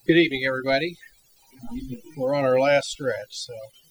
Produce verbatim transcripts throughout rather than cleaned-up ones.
Good evening, everybody. We're on our last stretch, so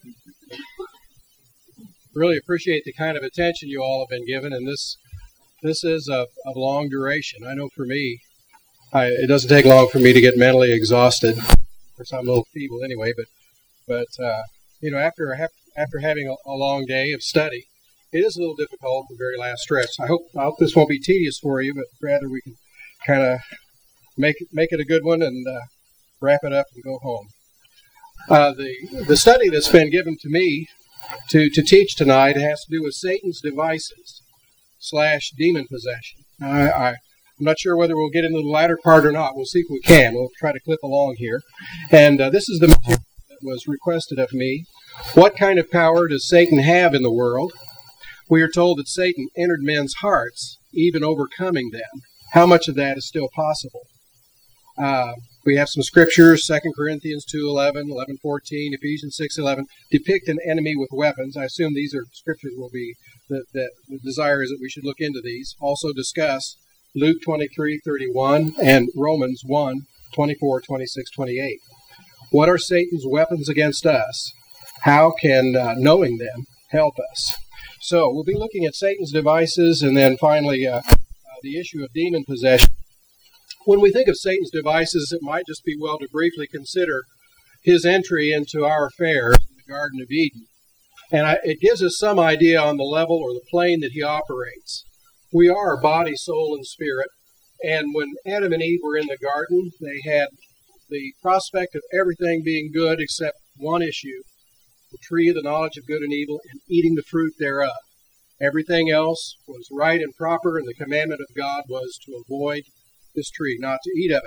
really appreciate the kind of attention you all have been given, and this this is of, of long duration. I know for me, I, it doesn't take long for me to get mentally exhausted. Of course, I'm a little feeble anyway, but but uh, you know, after after having a, a long day of study, it is a little difficult the very last stretch. I hope I hope this won't be tedious for you, but rather we can kind of make it, make it a good one and uh, wrap it up and go home. Uh, the the study that's been given to me to, to teach tonight has to do with Satan's devices slash demon possession. I, I, I'm not sure whether we'll get into the latter part or not. We'll see if we can. We'll try to clip along here. And uh, this is the material that was requested of me. What kind of power does Satan have in the world? We are told that Satan entered men's hearts, even overcoming them. How much of that is still possible? Uh, we have some scriptures, Second Corinthians two eleven, eleven fourteen, Ephesians six eleven, depict an enemy with weapons. I assume these are scriptures will be, that, that the desire is that we should look into these. Also discuss Luke twenty-three thirty-one and Romans one twenty-four, twenty-six, twenty-eight. What are Satan's weapons against us? How can uh, knowing them help us? So we'll be looking at Satan's devices and then finally uh, uh, the issue of demon possession. When we think of Satan's devices, it might just be well to briefly consider his entry into our affairs in the Garden of Eden. And I, it gives us some idea on the level or the plane that he operates. We are body, soul, and spirit. And when Adam and Eve were in the garden, they had the prospect of everything being good except one issue, the tree of the knowledge of good and evil, and eating the fruit thereof. Everything else was right and proper, and the commandment of God was to avoid this tree, not to eat of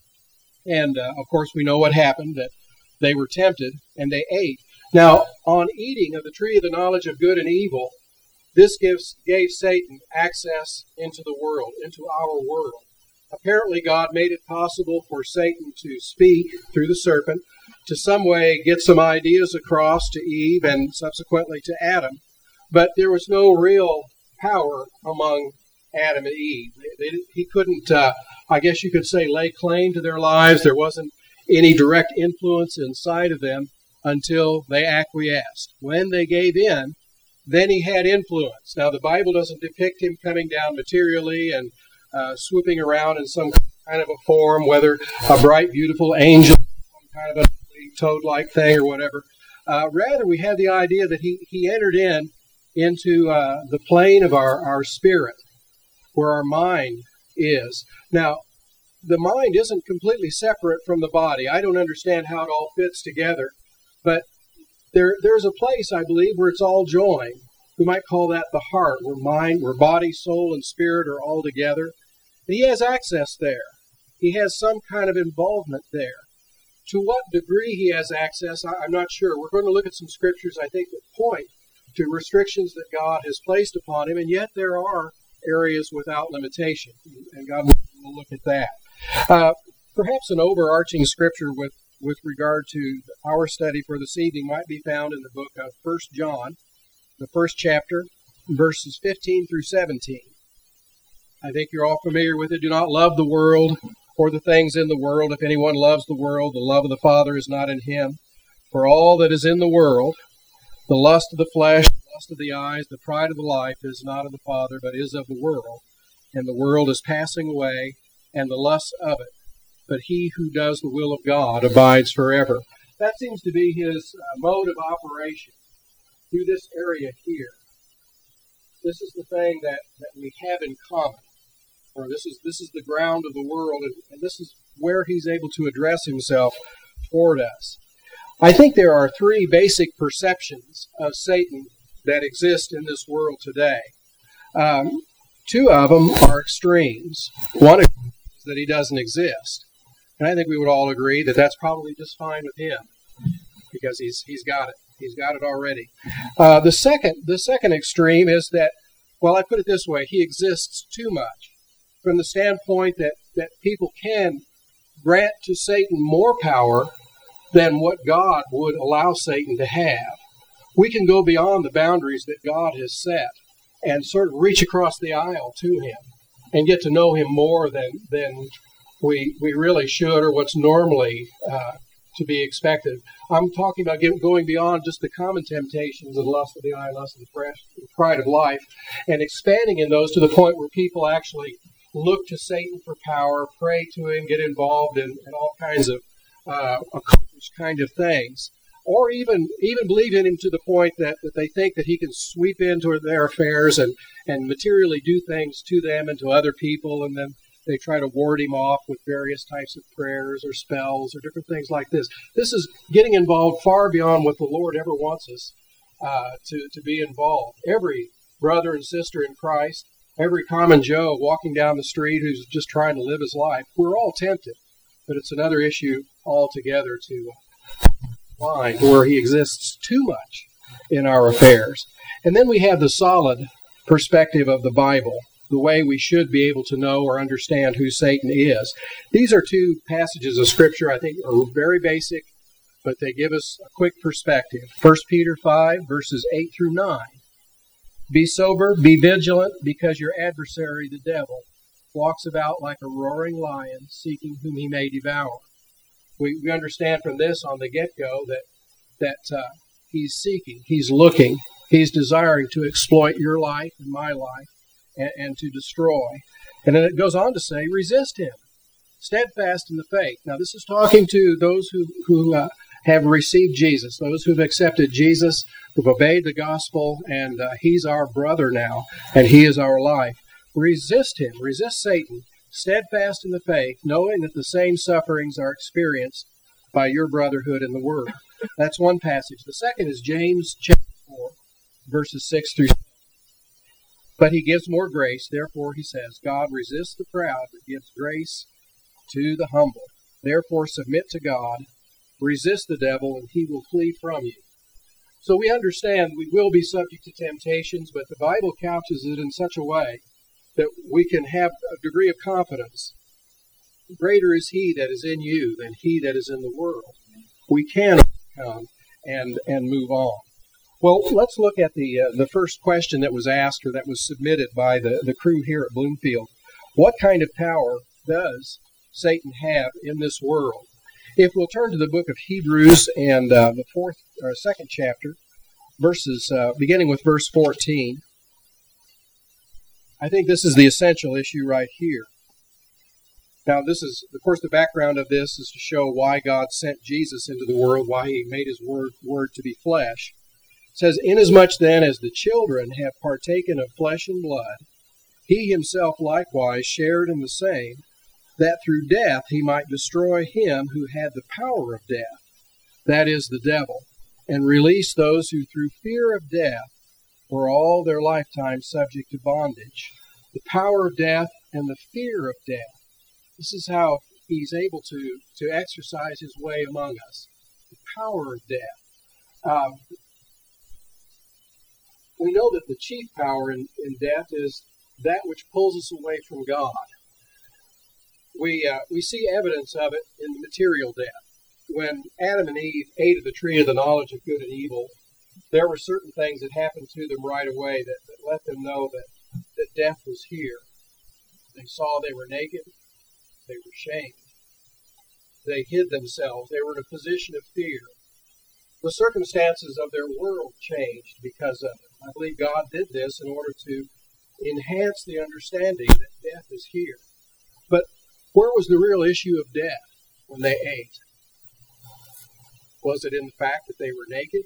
it. And, uh, of course, we know what happened, that they were tempted, and they ate. Now, on eating of the tree of the knowledge of good and evil, this gives gave Satan access into the world, into our world. Apparently, God made it possible for Satan to speak through the serpent, to some way get some ideas across to Eve and subsequently to Adam. But there was no real power among Adam and Eve. They, they, he couldn't, uh, I guess you could say, lay claim to their lives. There wasn't any direct influence inside of them until they acquiesced. When they gave in, then he had influence. Now, the Bible doesn't depict him coming down materially and uh, swooping around in some kind of a form, whether a bright, beautiful angel, some kind of a toad-like thing or whatever. Uh, rather, we have the idea that he, he entered in into uh, the plane of our, our spirit, where our mind is. Now, the mind isn't completely separate from the body. I don't understand how it all fits together, but there there's a place, I believe, where it's all joined. We might call that the heart, where mind, where body, soul, and spirit are all together. And he has access there. He has some kind of involvement there. To what degree he has access, I, I'm not sure. We're going to look at some scriptures, I think, that point to restrictions that God has placed upon him, and yet there are areas without limitation, and God will look at that. Uh, perhaps an overarching scripture with, with regard to our study for this evening might be found in the book of First John, the first chapter, verses fifteen through seventeen. I think you're all familiar with it. Do not love the world or the things in the world. If anyone loves the world, the love of the Father is not in him. For all that is in the world, the lust of the flesh, the lust of the eyes, the pride of the life is not of the Father, but is of the world. And the world is passing away, and the lust of it. But he who does the will of God abides forever. That seems to be his uh, mode of operation through this area here. This is the thing that, that we have in common. Or this is this is the ground of the world, and, and this is where he's able to address himself toward us. I think there are three basic perceptions of Satan that exist in this world today. Um, two of them are extremes. One is that he doesn't exist. And I think we would all agree that that's probably just fine with him because he's he's got it. He's got it already. Uh, the second the second extreme is that, well, I put it this way, he exists too much from the standpoint that, that people can grant to Satan more power than what God would allow Satan to have. We can go beyond the boundaries that God has set and sort of reach across the aisle to him and get to know him more than than we we really should, or what's normally uh, to be expected. I'm talking about getting, going beyond just the common temptations of lust of the eye, lust of the flesh, and pride of life, and expanding in those to the point where people actually look to Satan for power, pray to him, get involved in, in all kinds of uh, occultish kind of things, or even even believe in him to the point that, that they think that he can sweep into their affairs and, and materially do things to them and to other people, and then they try to ward him off with various types of prayers or spells or different things like this. This is getting involved far beyond what the Lord ever wants us uh, to, to be involved. Every brother and sister in Christ, every common Joe walking down the street who's just trying to live his life, we're all tempted. But it's another issue altogether to find where he exists too much in our affairs. And then we have the solid perspective of the Bible, the way we should be able to know or understand who Satan is. These are two passages of Scripture I think are very basic, but they give us a quick perspective. First Peter five, verses eight through nine. Be sober, be vigilant, because your adversary, the devil, walks about like a roaring lion, seeking whom he may devour. We, we understand from this on the get-go that, that uh, he's seeking, he's looking, he's desiring to exploit your life and my life, And, and to destroy. And then it goes on to say, resist him, steadfast in the faith. Now, this is talking to those who, who uh, have received Jesus, those who've accepted Jesus, who've obeyed the gospel, and uh, he's our brother now, and he is our life. Resist him, resist Satan, steadfast in the faith, knowing that the same sufferings are experienced by your brotherhood in the word. That's one passage. The second is James chapter four, verses six through seven. But he gives more grace. Therefore, he says, God resists the proud, but gives grace to the humble. Therefore, submit to God, resist the devil, and he will flee from you. So we understand we will be subject to temptations, but the Bible couches it in such a way that we can have a degree of confidence. Greater is he that is in you than he that is in the world. We can overcome and, and move on. Well, let's look at the uh, the first question that was asked or that was submitted by the, the crew here at Bloomfield. What kind of power does Satan have in this world? If we'll turn to the book of Hebrews and uh, the fourth or second chapter, verses uh, beginning with verse fourteen, I think this is the essential issue right here. Now, this is, of course, the background of this is to show why God sent Jesus into the world, why he made his word, word to be flesh. It says, inasmuch then as the children have partaken of flesh and blood, he himself likewise shared in the same, that through death he might destroy him who had the power of death, that is, the devil, and release those who through fear of death were all their lifetime subject to bondage. The power of death and the fear of death. This is how he's able to, to exercise his way among us. The power of death. Um, We know that the chief power in, in death is that which pulls us away from God. We uh, we see evidence of it in the material death. When Adam and Eve ate of the tree of the knowledge of good and evil, there were certain things that happened to them right away that, that let them know that, that death was here. They saw they were naked. They were shamed. They hid themselves. They were in a position of fear. The circumstances of their world changed because of it. I believe God did this in order to enhance the understanding that death is here. But where was the real issue of death when they ate? Was it in the fact that they were naked?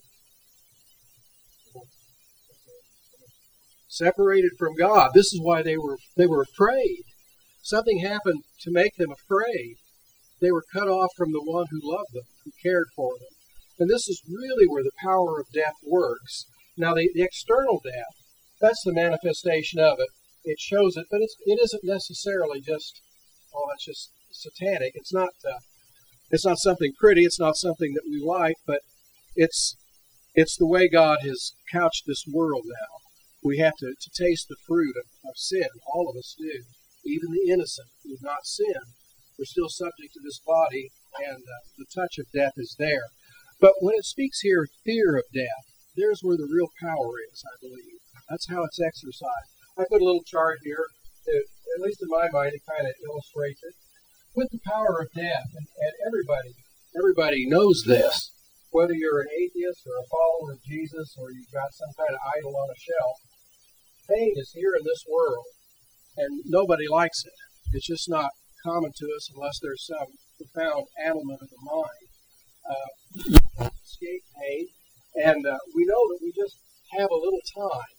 Separated from God. This is why they were they were afraid. Something happened to make them afraid. They were cut off from the one who loved them, who cared for them. And this is really where the power of death works. Now, the, the external death, that's the manifestation of it. It shows it, but it's, it isn't necessarily just, oh, that's just satanic. It's not uh, it's not something pretty. It's not something that we like, but it's it's the way God has couched this world now. We have to, to taste the fruit of, of sin. All of us do. Even the innocent who have not sinned, we're still subject to this body, and uh, the touch of death is there. But when it speaks here of fear of death, there's where the real power is, I believe. That's how it's exercised. I put a little chart here that, at least in my mind, it kind of illustrates it. with the power of death, and, and everybody, everybody knows this. Whether you're an atheist or a follower of Jesus or you've got some kind of idol on a shelf, pain is here in this world, and nobody likes it. It's just not common to us unless there's some profound ailment of the mind. Uh, you can't escape pain, and uh, we know that we just have a little time.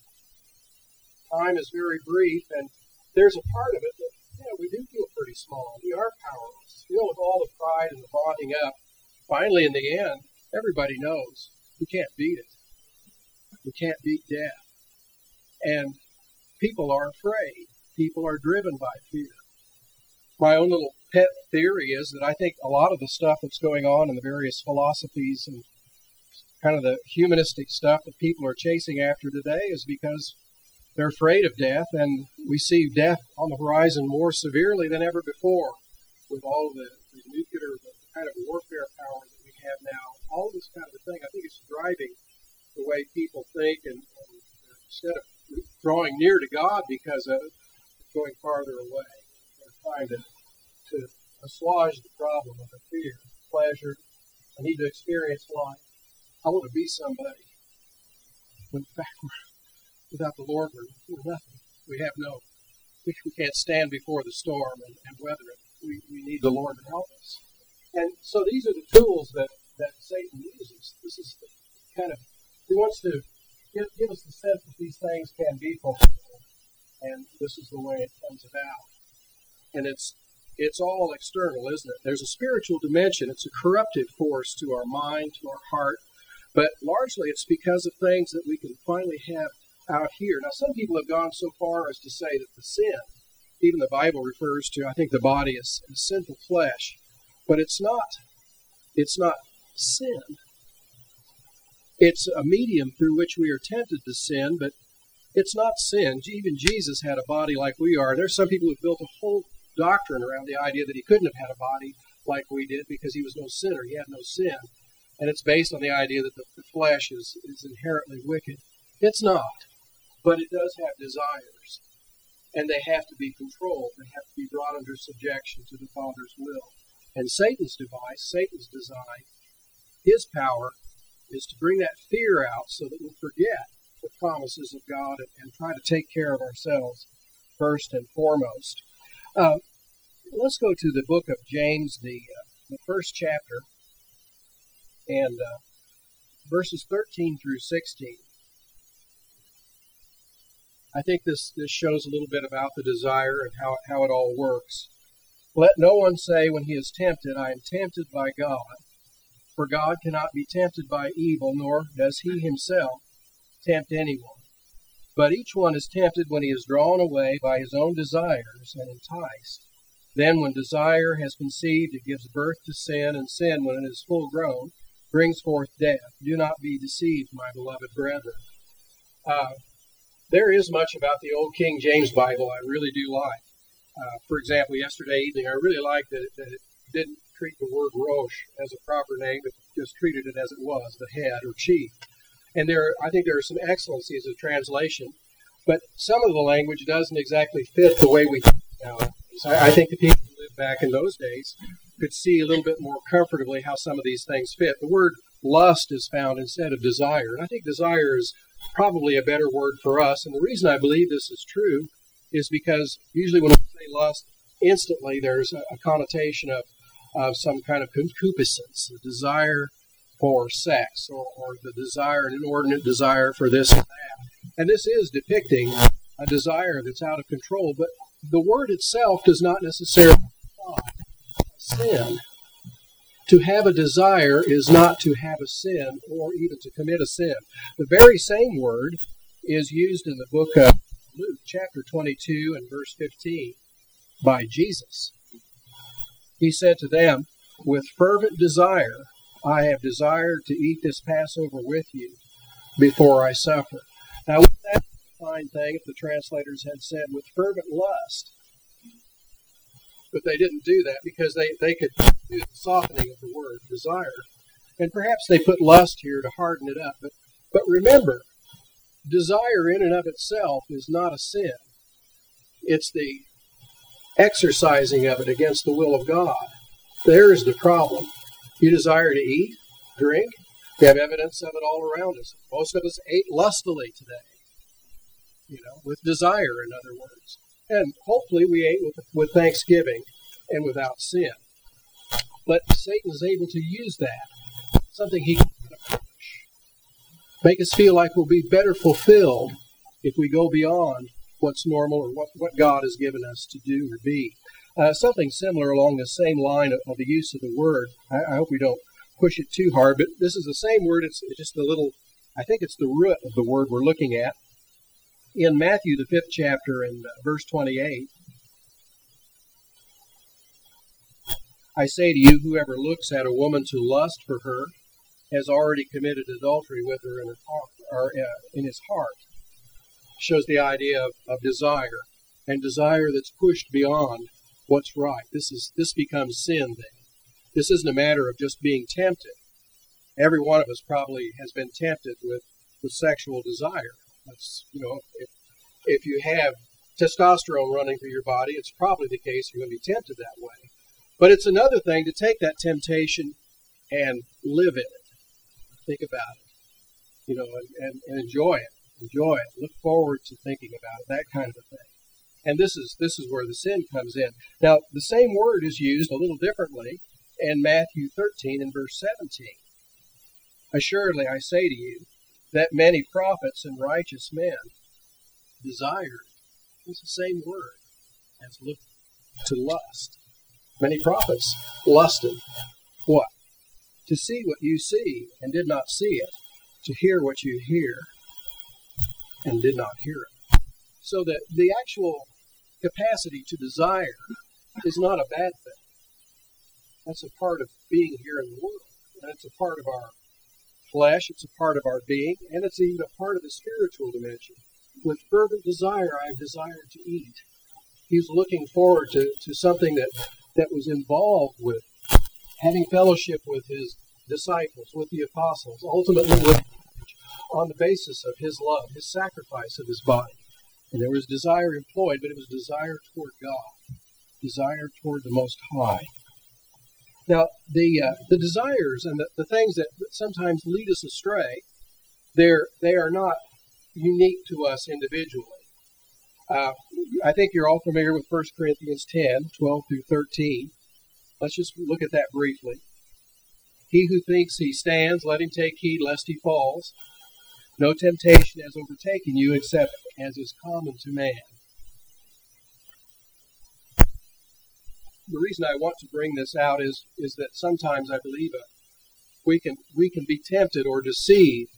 Time is very brief, and there's a part of it that, yeah, we do feel pretty small. We are powerless. You know, with all the pride and the bonding up, finally, in the end, everybody knows we can't beat it. We can't beat death. And people are afraid. People are driven by fear. My own little pet theory is that I think a lot of the stuff that's going on in the various philosophies and kind of the humanistic stuff that people are chasing after today is because they're afraid of death, and we see death on the horizon more severely than ever before with all of the, the nuclear the kind of warfare power that we have now. All of this kind of a thing, I think it's driving the way people think, and, and instead of drawing near to God because of it, going farther away. They're trying to, to assuage the problem of the fear, pleasure. I need to experience life. I want to be somebody. When in fact, without the Lord, we're, we're nothing. We have no, we, we can't stand before the storm and, and weather it. We, we need the Lord to help us. And so these are the tools that, that Satan uses. This is the kind of, he wants to give, give us the sense that these things can be fulfilled. And this is the way it comes about. And it's it's all external, isn't it? There's a spiritual dimension. It's a corruptive force to our mind, to our heart. But largely it's because of things that we can finally have out here. Now, some people have gone so far as to say that the sin, even the Bible refers to, I think, the body as, as sinful flesh. But it's not. It's not sin. It's a medium through which we are tempted to sin, but it's not sin. Even Jesus had a body like we are. There's some people who've built a whole doctrine around the idea that he couldn't have had a body like we did because he was no sinner. He had no sin. And it's based on the idea that the, the flesh is, is inherently wicked. It's not. But it does have desires. And they have to be controlled. They have to be brought under subjection to the Father's will. And Satan's device, Satan's design, his power is to bring that fear out so that we'll forget the promises of God and, and try to take care of ourselves first and foremost. Uh, let's go to the book of James, the, uh, the first chapter, and uh, verses thirteen through sixteen. I think this, this shows a little bit about the desire and how, how it all works. Let no one say when he is tempted, I am tempted by God. For God cannot be tempted by evil, nor does he himself tempt anyone. But each one is tempted when he is drawn away by his own desires and enticed. Then when desire has conceived, it gives birth to sin, and sin, when it is full grown, brings forth death. Do not be deceived, my beloved brethren. Uh, there is much about the old King James Bible I really do like. Uh, for example, yesterday evening, I really liked that it, that it didn't treat the word Rosh as a proper name, but just treated it as it was, the head or chief. And there, I think there are some excellencies of translation, but some of the language doesn't exactly fit the way we think now. So I, I think the people who lived back in those days could see a little bit more comfortably how some of these things fit. The word lust is found instead of desire, and I think desire is probably a better word for us. And the reason I believe this is true is because usually when we say lust, instantly there's a, a connotation of, of some kind of concupiscence, a desire for sex, or, or the desire, an inordinate desire for this and that. And this is depicting a desire that's out of control, but the word itself does not necessarily imply a sin. To have a desire is not to have a sin or even to commit a sin. The very same word is used in the book of Luke, chapter twenty-two and verse fifteen, by Jesus. He said to them, with fervent desire, I have desired to eat this Passover with you before I suffer. Now, wouldn't that be a fine thing if the translators had said with fervent lust? But they didn't do that because they, they could do the softening of the word desire. And perhaps they put lust here to harden it up. But, but remember, desire in and of itself is not a sin. It's the exercising of it against the will of God. There's the problem. You desire to eat, drink. We have evidence of it all around us. Most of us ate lustily today, you know, with desire, in other words. And hopefully we ate with, with thanksgiving and without sin. But Satan is able to use that, something he can accomplish. Make us feel like we'll be better fulfilled if we go beyond what's normal or what, what God has given us to do or be. Uh, something similar along the same line of, of the use of the word. I, I hope we don't push it too hard, but this is the same word. It's just a little, I think it's the root of the word we're looking at. In Matthew, the fifth chapter, and uh, verse twenty-eight, I say to you, whoever looks at a woman to lust for her has already committed adultery with her in her heart, or uh, in his heart. Shows the idea of, of desire, and desire that's pushed beyond what's right. This is this becomes sin then. This isn't a matter of just being tempted. Every one of us probably has been tempted with, with sexual desire. That's, you know, if, if you have testosterone running through your body, it's probably the case you're going to be tempted that way. But it's another thing to take that temptation and live in it. Think about it, you know, and, and, and enjoy it. Enjoy it. Look forward to thinking about it, that kind of a thing. And this is this is where the sin comes in. Now, the same word is used a little differently in Matthew thirteen and verse seventeen. Assuredly, I say to you that many prophets and righteous men desired, it's the same word as look to lust. Many prophets lusted. What? To see what you see and did not see it. To hear what you hear and did not hear it. So that the actual capacity to desire is not a bad thing. That's a part of being here in the world. And it's a part of our flesh, it's a part of our being, and it's even a part of the spiritual dimension. With fervent desire, I have desired to eat. He's looking forward to, to something that, that was involved with having fellowship with his disciples, with the apostles, ultimately with on the basis of his love, his sacrifice of his body. And there was desire employed, but it was desire toward God, desire toward the Most High. Now, the uh, the desires and the, the things that sometimes lead us astray, they're, they are not unique to us individually. Uh, I think you're all familiar with First Corinthians ten, twelve through thirteen. Let's just look at that briefly. He who thinks he stands, let him take heed lest he falls. No temptation has overtaken you except as is common to man. The reason I want to bring this out is, is that sometimes I believe uh, we can we can be tempted or deceived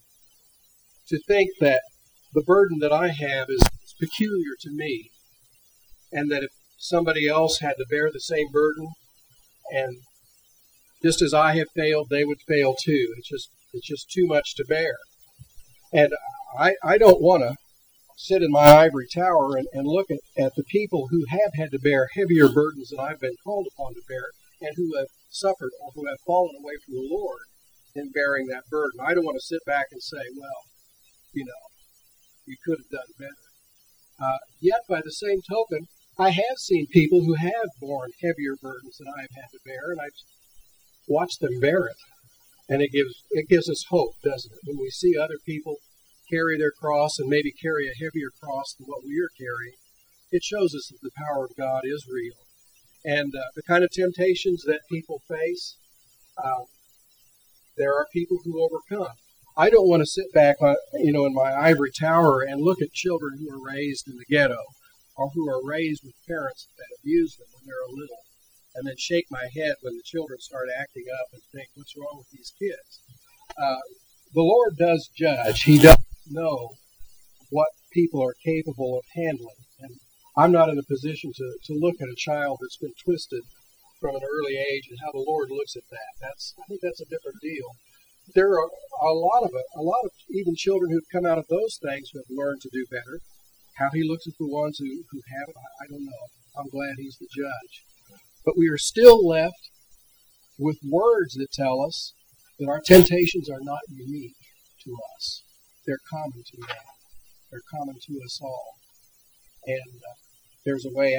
to think that the burden that I have is, is peculiar to me, and that if somebody else had to bear the same burden, and just as I have failed, they would fail too. It's just it's just too much to bear. And I, I don't want to sit in my ivory tower and, and look at, at the people who have had to bear heavier burdens than I've been called upon to bear, and who have suffered or who have fallen away from the Lord in bearing that burden. I don't want to sit back and say, well, you know, you could have done better. Uh, yet, by the same token, I have seen people who have borne heavier burdens than I have had to bear, and I've watched them bear it. And it gives it gives us hope, doesn't it? When we see other people carry their cross and maybe carry a heavier cross than what we are carrying, it shows us that the power of God is real. And uh, the kind of temptations that people face, uh, there are people who overcome. I don't want to sit back, on, you know, in my ivory tower and look at children who are raised in the ghetto or who are raised with parents that abuse them when they're little, and then shake my head when the children start acting up and think, what's wrong with these kids? Uh, the Lord does judge. He does know what people are capable of handling. And I'm not in a position to, to look at a child that's been twisted from an early age and how the Lord looks at that. That's I think that's a different deal. There are a lot of it, a lot of even children who've come out of those things who have learned to do better. How he looks at the ones who, who haven't, I don't know. I'm glad he's the judge. But we are still left with words that tell us that our temptations are not unique to us. They're common to man. They're common to us all. And uh, there's a way out.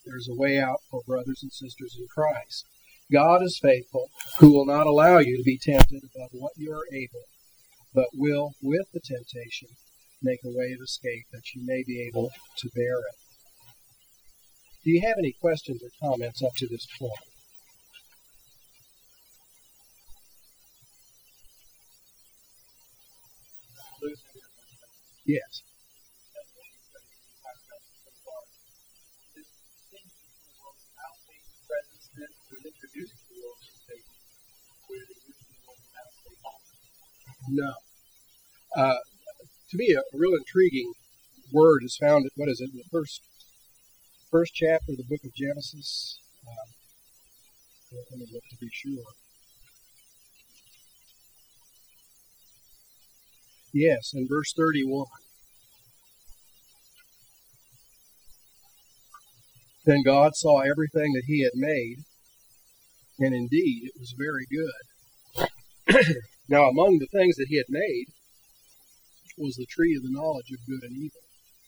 There's a way out for brothers and sisters in Christ. God is faithful, who will not allow you to be tempted above what you are able, but will, with the temptation, make a way of escape that you may be able to bear it. Do you have any questions or comments up to this point? Yes. No. Uh, to me, a, a real intriguing word is found, what is it, in the first first chapter of the book of Genesis? Uh, let me look to be sure. Yes, in verse thirty-one. Then God saw everything that he had made, and indeed it was very good. Now, among the things that he had made was the tree of the knowledge of good and evil.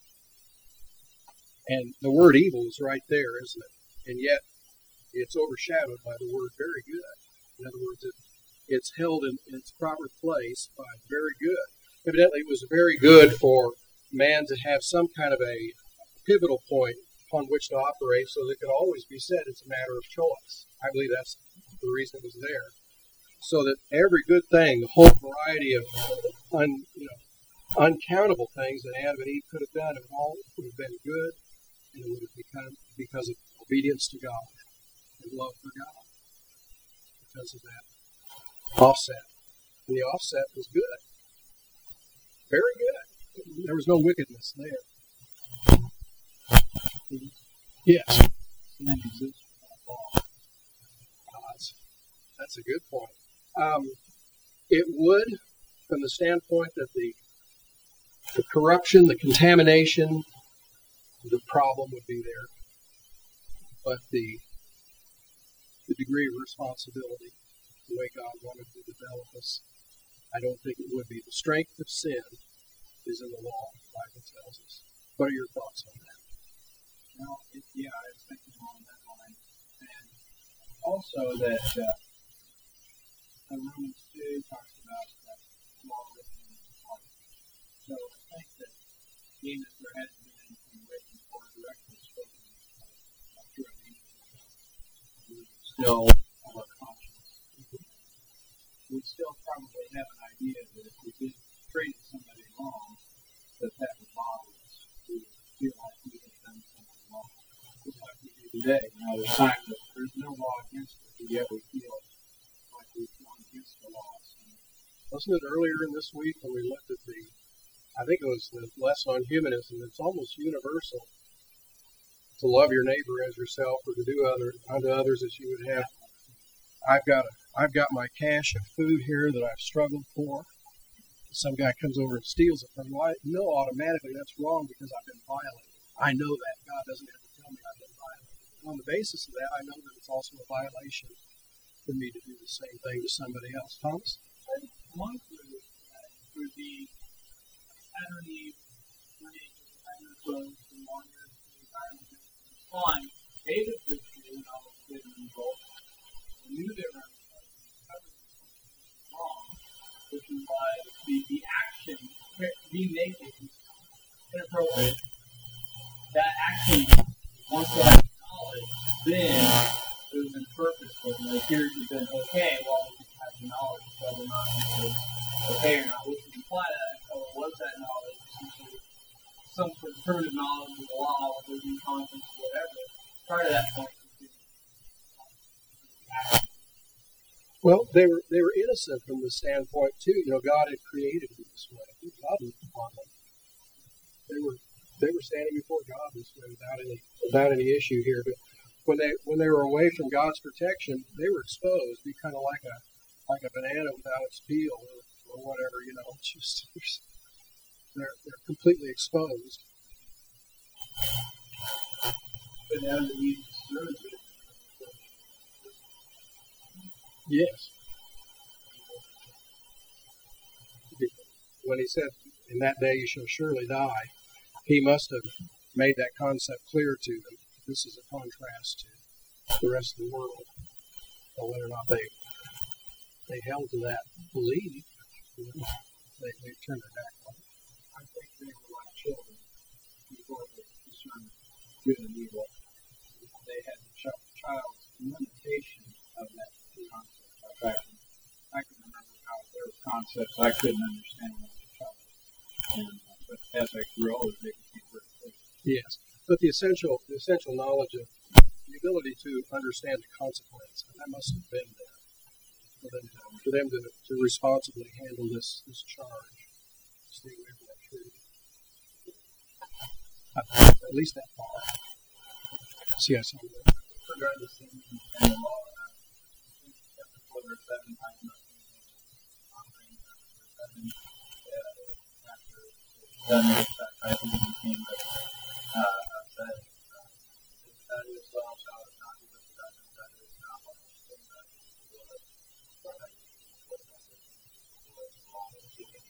And the word evil is right there, isn't it? And yet, it's overshadowed by the word very good. In other words, it, it's held in its proper place by very good. Evidently, it was very good for man to have some kind of a pivotal point upon which to operate so that it could always be said it's a matter of choice. I believe that's the reason it was there. So that every good thing, the whole variety of un, you know, uncountable things that Adam and Eve could have done, it all would have been good, and it would have become because of obedience to God and love for God. Because of that offset. And the offset was good. Very good. There was no wickedness there. Yes. That's, that's a good point. Um, it would, from the standpoint that the, the corruption, the contamination, the problem would be there. But the, the degree of responsibility, the way God wanted to develop us, I don't think it would be. The strength of sin is in the law, the Bible tells us. What are your thoughts on that? Well, it, yeah, I was thinking along that line. And also that uh, Romans two talks about that law written in the heart. So I think that being that there hadn't been anything written or directly spoken uh, through an angel, we would still have a conscience. We'd still probably have an idea that if we did treat somebody wrong, that that would bother us. We would feel like we had done something wrong. Just like we do today. You know, there's times that there's no law against it, but yet we feel like we've gone against the laws. Wasn't it earlier in this week when we looked at the, I think it was the lesson on humanism, it's almost universal to love your neighbor as yourself or to do other unto others as you would have. I've got a, I've got my cache of food here that I've struggled for. Some guy comes over and steals it from me. I know automatically that's wrong because I've been violated. I know that. God doesn't have to tell me I've been violated. And on the basis of that, I know that it's also a violation for me to do the same thing to somebody else. Thomas? One clue uh, would be Adam and Eve were naked, had no clothes, and wandered in the environment and flying. David was true and all was good and evil. They knew they were unclean, covered themselves wrong, which is why the, the action, being naked, is inappropriate. That action, once they have knowledge, then it was in purposeful, and it appears to have been okay while they didn't have the knowledge, whether or not it was okay or not. Which would imply that, or was that knowledge essentially some sort of primitive knowledge of the law, whether it be conscience, whatever. Prior to that point, well, they were they were innocent from the standpoint too. You know, God had created them this way. God looked upon them. They were they were standing before God this way without any without any issue here. But when they when they were away from God's protection, they were exposed. Be kind of like a like a banana without its peel or, or whatever. You know, it's just they're they're completely exposed. but now that we deserve it. Yes. When he said, "In that day you shall surely die," he must have made that concept clear to them. this is a contrast to the rest of the world. So whether or not they they held to that belief, you know, they, they turned their back on it. I think they were like children before they discerned good and evil. They had the ch- child's limitation of that concept. Like I can, I can remember how there were concepts I couldn't understand when I was a child. And, uh, but as I grew older, they became very clear. Yes, but the essential the essential knowledge of the ability to understand the consequence, that must have been there for them to, for them to, to responsibly handle this, this charge. Stay away from that truth. At least that far. See, I saw that. Regardless of the law, chapter four, verse seven, talks about honoring verse seven, after seven, I think it became uh, said, that is law shall not be lifted up, and that is not one of the things that is the Lord, or that is the Lord, the law is given.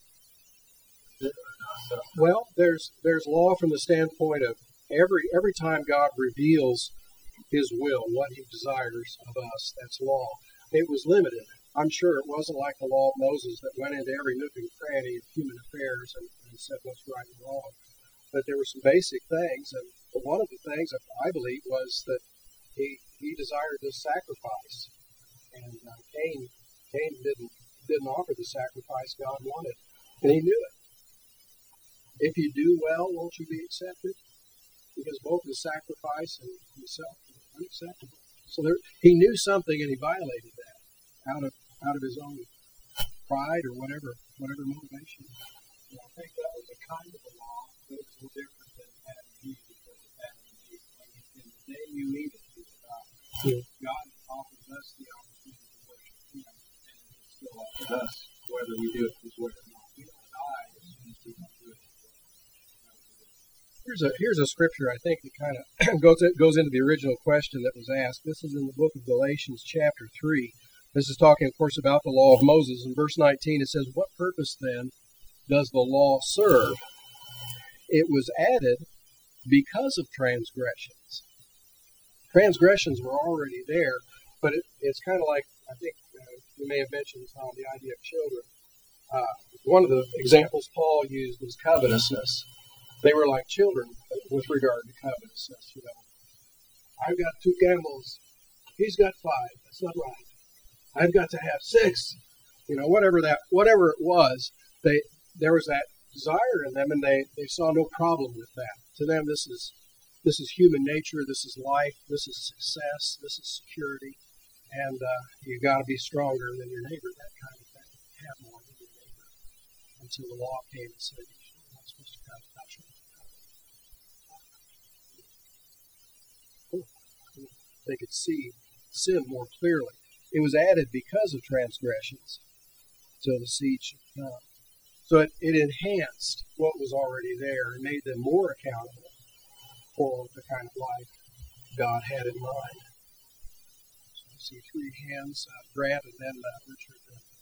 Is it or not so? Well, there's there's law from the standpoint of every every time God reveals His will, what He desires of us, that's law. It was limited. I'm sure it wasn't like the law of Moses that went into every nook and cranny of human affairs and, and said what's right and wrong. But there were some basic things, and one of the things that I believe was that he he desired this sacrifice, and uh, Cain Cain didn't didn't offer the sacrifice God wanted, and he knew it. If you do well, won't you be accepted? Because both the sacrifice and himself were unacceptable. So there, he knew something, and he violated that out of out of his own pride or whatever whatever motivation. Yeah, I think that was a kind of a law, but it was no different than Adam and Eve, because of Adam and Eve. When you, in the day you eat it, you will die. Yeah. God offers us the opportunity to worship Him, and it's still up to us whether we do it His way or not. We don't die as soon as we don't do it His way. Here's a here's a scripture I think that kind of goes goes into the original question that was asked. This is in the book of Galatians, chapter three. This is talking, of course, about the law of Moses. In verse nineteen, it says, "What purpose then does the law serve? It was added because of transgressions." Transgressions were already there, but it, it's kind of like, I think uh, you may have mentioned, Tom, the idea of children. Uh, one of the examples Paul used was covetousness. They were like children with regard to covetousness. You know, I've got two camels. He's got five. That's not right. I've got to have six. You know, whatever that, whatever it was, they there was that desire in them, and they, they saw no problem with that. To them, this is this is human nature. This is life. This is success. This is security. And uh, you got to be stronger than your neighbor. That kind of thing. Have more than your neighbor. Until the law came and said, you're not supposed to kind of touch them. They could see sin more clearly. It was added because of transgressions, so the seed should come. So it, it enhanced what was already there and made them more accountable for the kind of life God had in mind. So I see three hands, uh, Grant, and then uh, Richard.